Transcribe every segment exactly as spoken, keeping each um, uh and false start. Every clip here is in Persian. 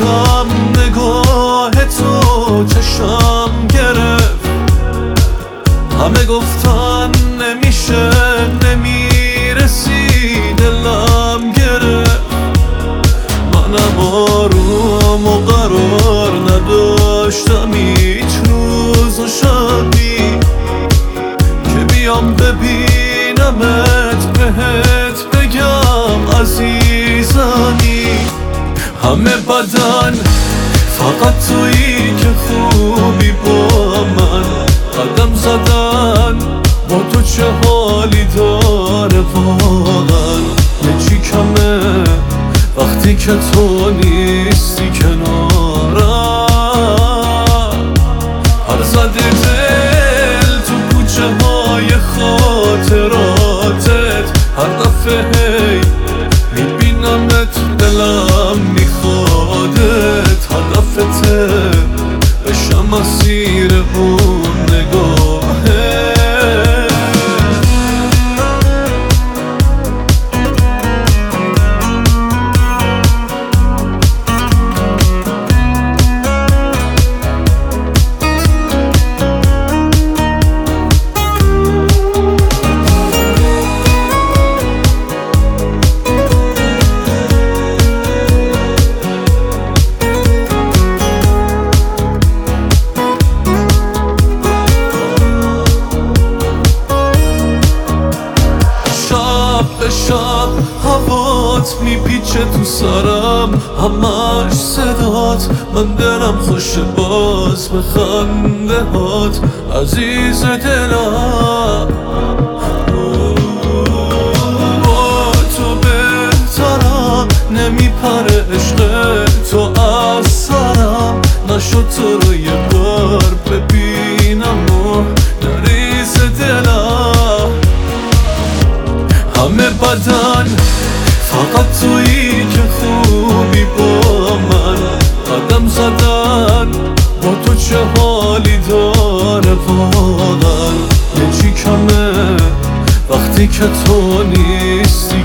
رفتم نگاه تو چشم گرفت، همه گفتن نمیشه نمیرسی دلم گرفت. منم آروم و قرار نداشتم هیچ روز و شبی که بیام ببینمت بهت بگم عزیزمی. همه بدن فقط تویی که خوبی با من، قدم زدن با تو چه حالی داره واقعا. یه چی کمه وقتی که تو نیستی کنارم، هر زده دل تو کوچه های خاطراتت، هر دفعه هی میبینمت دلم میخوادت، هدفته بشم اسیر اون نگاهه. به شب هوات میپیچه تو سرم، همش صدات، من دلم خوشه باز به خنده هات عزیز دلم. با تو بهترم نمیپره عشق تو از سرم، نشد تو رو یه بار ببینم و نریز دلم. همه بدن فقط تویی که خوبی با من، قدم زدن با تو چه حالی داره واقعا. یه چی کمه وقتی که تو نیستی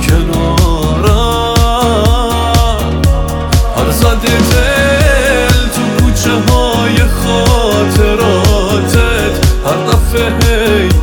کنارم، هر زده دل تو کوچه های خاطراتت، هر دفعه هی